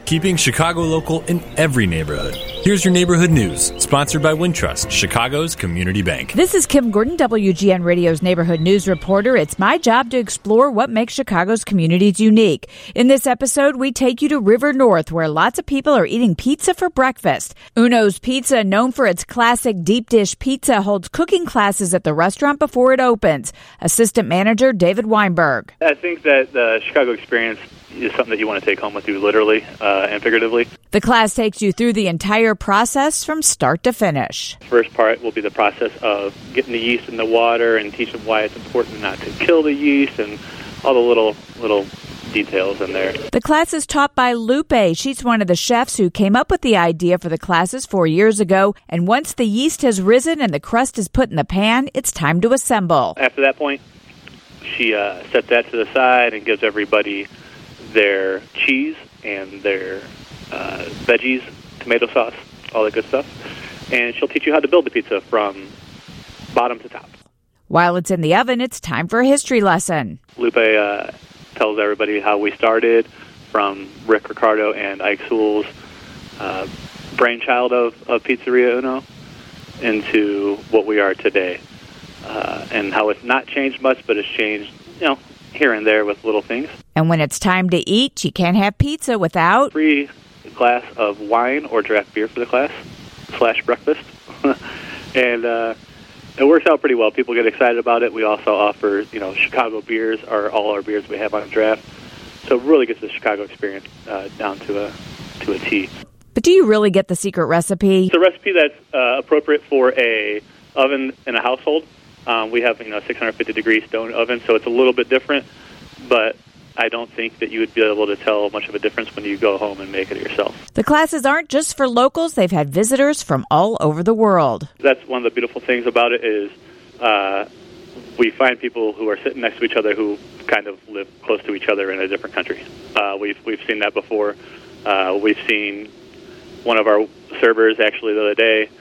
keeping Chicago local in every neighborhood. Here's your neighborhood news, sponsored by Wintrust, Chicago's community bank. This is Kim Gordon, WGN Radio's neighborhood news reporter. It's my job to explore what makes Chicago's communities unique. In this episode, we take you to River North, where lots of people are eating pizza for breakfast. Uno's Pizza, known for its classic deep dish pizza, holds cooking classes at the restaurant before it opens. Assistant manager David Weinberg. I think that the Chicago experience is something that you want to take home with you, literally and figuratively. The class takes you through the entire process from start to finish. First part will be the process of getting the yeast in the water and teach them why it's important not to kill the yeast and all the little details in there. The class is taught by Lupe. She's one of the chefs who came up with the idea for the classes 4 years ago. And once the yeast has risen and the crust is put in the pan, it's time to assemble. After that point, she sets that to the side and gives everybody their cheese and their veggies, tomato sauce, all that good stuff. And she'll teach you how to build the pizza from bottom to top. While it's in the oven, it's time for a history lesson. Lupe tells everybody how we started from Rick Ricardo and Ike Sewell's brainchild of Pizzeria Uno into what we are today. And how it's not changed much, but it's changed, here and there with little things. And when it's time to eat, you can't have pizza without free glass of wine or draft beer for the class / breakfast. And it works out pretty well. People get excited about it. We also offer, Chicago beers are all our beers we have on draft. So it really gets the Chicago experience down to a T. But do you really get the secret recipe? It's a recipe that's appropriate for a oven in a household. We have, 650-degree stone oven, so it's a little bit different, but I don't think that you would be able to tell much of a difference when you go home and make it yourself. The classes aren't just for locals. They've had visitors from all over the world. That's one of the beautiful things about it is we find people who are sitting next to each other who kind of live close to each other in a different country. We've seen that before. We've seen one of our servers actually the other day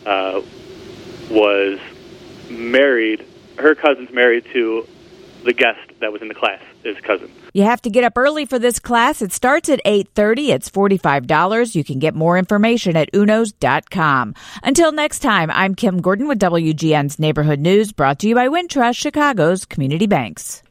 was married. Her cousin's married to the guest that was in the class, his cousin. You have to get up early for this class. It starts at 8:30. It's $45. You can get more information at unos.com. Until next time, I'm Kim Gordon with WGN's Neighborhood News, brought to you by Wintrust, Chicago's community banks.